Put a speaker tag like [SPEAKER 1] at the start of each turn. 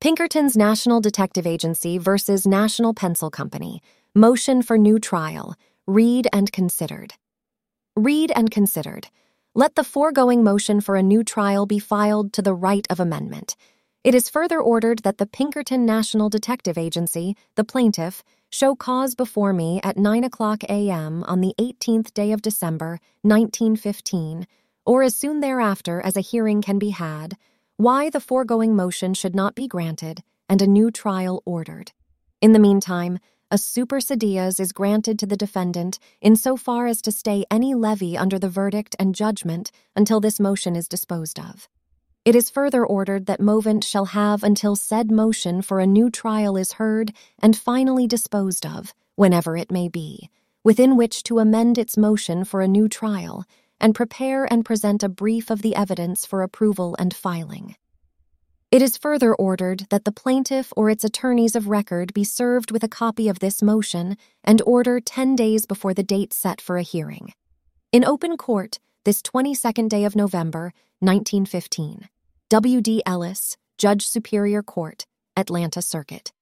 [SPEAKER 1] Pinkerton's National Detective Agency versus National Pencil Company. Motion for new trial. Read and considered. Read and considered. Let the foregoing motion for a new trial be filed to the right of amendment. It is further ordered that the Pinkerton National Detective Agency, the plaintiff, show cause before me at 9:00 a.m. on the 18th day of December, 1915, or as soon thereafter as a hearing can be had, why the foregoing motion should not be granted and a new trial ordered. In the meantime, a supersedias is granted to the defendant insofar as to stay any levy under the verdict and judgment until this motion is disposed of. It is further ordered that movant shall have until said motion for a new trial is heard and finally disposed of, whenever it may be, within which to amend its motion for a new trial, and prepare and present a brief of the evidence for approval and filing. It is further ordered that the plaintiff or its attorneys of record be served with a copy of this motion and order 10 days before the date set for a hearing. In open court, this 22nd day of November, 1915. W.D. Ellis, Judge Superior Court, Atlanta Circuit.